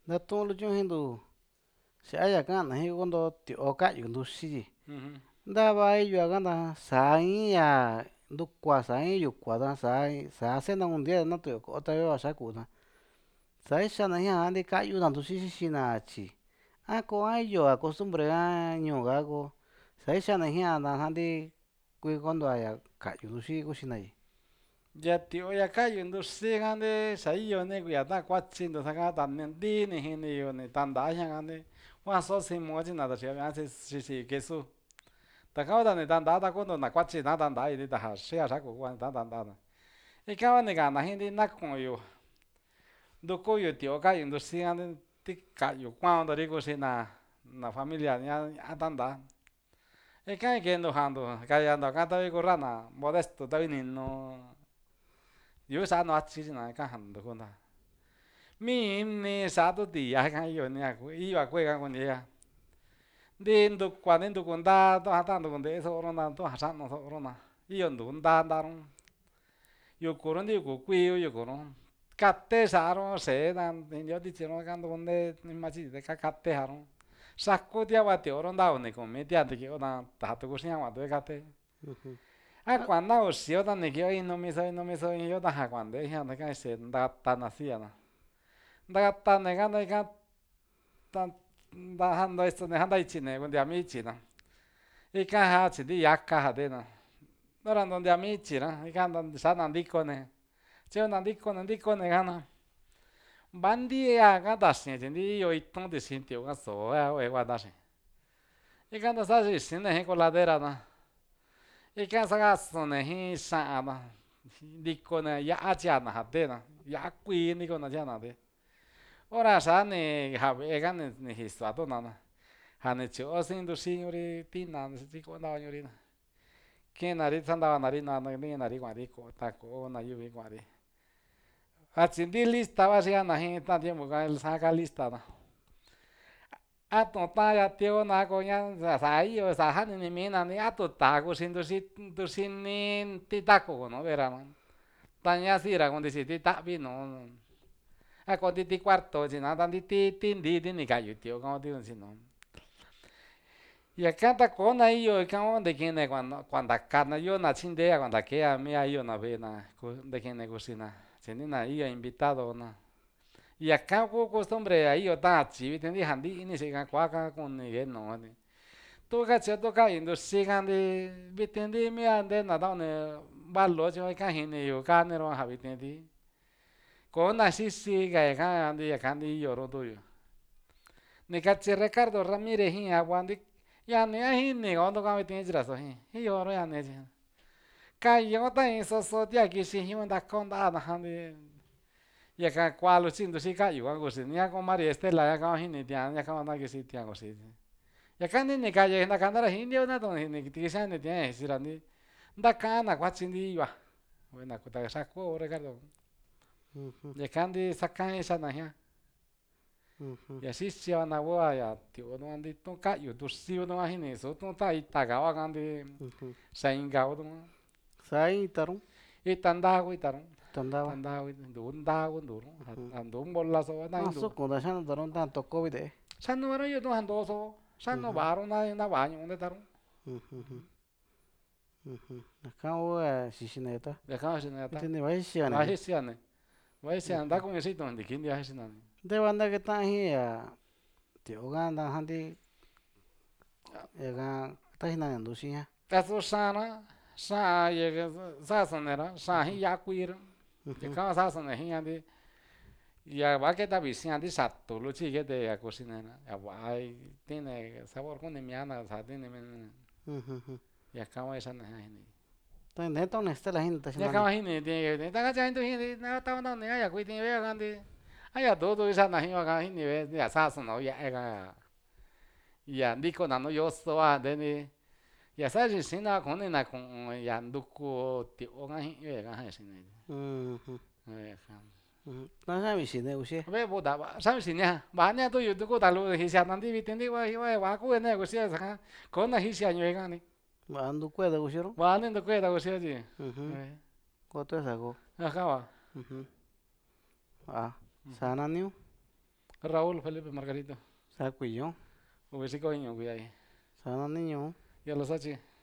Ndatu'un luchún jindu xa'aya ka'an na jin kondo tio'o ka'yu nduxi tyi ndava iyo ka'nda saa in yaa ndukua saa in yukua ta saa senda 'ngo ntiä natu'un ko'o ta yo'o xáku ta sa ixana jia'an nti ka'yuna nduxi xixina tyi a ko a iyo ka costumbre ka ñuu ka ko sa ixana jia'an ta nti kui konto'a yaa ka'yu nduxi kuxina tyi. Ya tio'o ya ka'yu nduxi ka'nti xa iyoni kuiya ta kuatyinto taka ta nti'ni jiniyo ni tanta'a jia'an ka'nti kua'an sósimo tyi na taxi xixi quesu taka hora ni tanta'a ta konto na kuatyi na tanta'a ini ta ja xia xáku kua ta tanta'a ika kua ni ka'an na jin na ku'yo ndukuyo tio'o ka'yu nduxi ti ka'yu kua'antori kuxina na familia ña tanta'a ika ni ke'ento ja'anto kayanto ka tavi kurra'na modesto tavi ninu yu'u sa'a nuatyi tyi na ika ja'anto kunta mi ini sa'a tortilla ika iyo a kue'e ka kuntie'a nti ndukua ni nduku ntaa ta'a ta'anto kunte'e so'oro na tu ja'an xa'nu so'oro na iyontu ntaa ntaro yukuru nti yuku kuiu yukuru kate sa'aro se'e ta jindio tityiro kantu kunte nima tyi ka kate ja'aro xaku tiava tio'oro nta uni kumi tia tiki'yo ta taja tuku xi'a kua'anto jin kate a kua'na uxio ta ni ki'yo inumiso inyo taja kua'nte jia'an ta ika ntakatana siana ntakatana ka'nta ika nta ityine kuntia mi ityina ika jatyi yaka ja tena hora ntontia mi ityina ika sa'na ntikoni tyi'o na ntikoni kana va ntia ka taxi tyi nti iyo itu'n tixi tio'o ka so'oa kue'e kua taxi ika ta saxixini jin coladera ta ika sakasuni jin xa'an ta ntikoni ya'a tyana ja tena ya'a kui ntikona tyana te hora xa'a ni ja ve'e ka ni jiso'a tuna ja ni tyi'o sin nduxi'ñuri tina xi ko'o ntavañuri ki'inari santavana nti'inari kua'ri ta ko'o nayuvi kua'ri vatyi nti lista va xi'ana jin ta tiempo sa ka lista ta a tu'un ta'an yationa a ko sa iyo sa ja'nini mi'na a tu tá'a kuxi nduxini ti taco nu verano ta ña si'ra kuntixi ti ta'vi nu a ko nti ti cuarto tyi na ta ti nti'i ni ka'yu tio'o ka tionchi nu yaka ta kona iyo ika onte kini kua'nta kana yo na tyintea kua'nta ke'a mia iyona ve'e na nte kini kuxina tyi ni iyo invitado na yaka ku costumbre ja iyo tatyi viti ja nti'ni xi kua ka kuni ke nu tu katyi tu ka'yu nduxi ka nti viti nti mia ntena tani valo tyi ika jiniyu kaniro ja viti nti kona xixi ka yaka nti iyoro tu'yo ni katyi ricardo ramirez jin agua nti yani a jini konto ka viti ntyiraso jin iyoro yani tyi kayo ta'i so'o tia kixi jiun ntako nta'a naja nti yaka kua luchi nduxi ka'yu ka kuxi a ko maria estela ñaka jini ti'a ñaka na kixi ti'a kuxi yaka nti ni kaya ntakana ra jinio natu'un ni kixi ni ti'a ixi ra nti ntaka'an na kuatyi nti iyo'a bueno ta xaku ricardo yaka nti saka ixana jiaa ya xixi na kua ya tio'o ntitu ka'yu nduxi nu'a jiniso tu ta ita ka hua ka nti xa inka ku Saa in itaru ita ntaa ku itaru tandava ntuu ntaa kunturu ja ntuu mbolaso a sukun ta xanutaru nta toko vite'e xanu'aro iyo tu ja ntooso xanu va'aro na va'a ñu'u ntetaru yaka kua xixina yata yaka xixina yata tini vaxixia ntakuñu xitu'un ntiki ntia xixina nteva ntaketa'an jin ya tio'o ka ntaja nti yaka tajinani nduxi jiaa tasu xa'an sasunira xa'an jin ya'a kui'ra yaka sasuni ji'a nti ya va keta vixi nti satu luchi kete ya kuxina'na ya va'a tiene sabor kuni mia'na sa tini yaka hua ixana jiaa jini ta nteta'uni stela jini ñaka hua jini takatyi a intu jini tavana ya kuiti ve'e ka nti a ya tu'u tu ixana jin ka jini ve'e ya sasuna ya'e ka ya ntikona nu yoso a nte ya saxixina kunina ku'un ya nduku tio'o ka jin ve'e ka ja xini ta xa'an vixine kuxie ve'e xa'an vixinia va'ania tu'yu tuku talu jisiana nti viti nti va'a ku'ene kuxio saka kona jixia ñu'u ka ni va'a ntuku'e kuxioro va'a ni ntuku'e kuxio tyi koto esa ko aja va va'a saa naniu Raúl Felipe Margarito. Sa kuiyo. Uy, sí, coño, güey, ahí. Sa na niño. Ya los hachi.